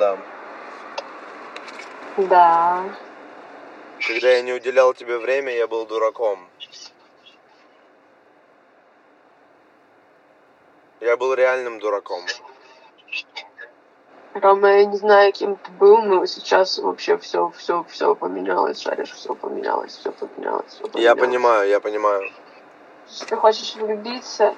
отдам. Да. Когда я не уделял тебе время, я был дураком. Я был реальным дураком. Рома, я не знаю, кем ты был, но сейчас вообще все поменялось, шаришь, все поменялось. Я понимаю. Если ты хочешь влюбиться,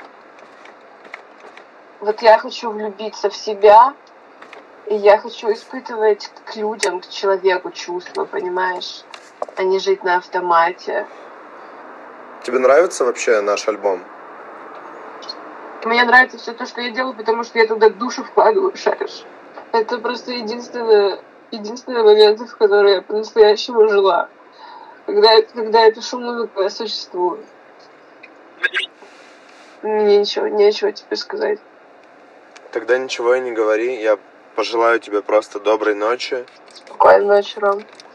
вот я хочу влюбиться в себя, и я хочу испытывать к людям, к человеку чувства, понимаешь? А не жить на автомате. Тебе нравится вообще наш альбом? Мне нравится все то, что я делаю, потому что я туда душу вкладываю, шаришь. Это просто единственный момент, в который я по-настоящему жила. Когда я пишу музыку, я существую. Мне нечего тебе сказать. Тогда ничего и не говори. Я пожелаю тебе просто доброй ночи. Спокойной ночи, Ром.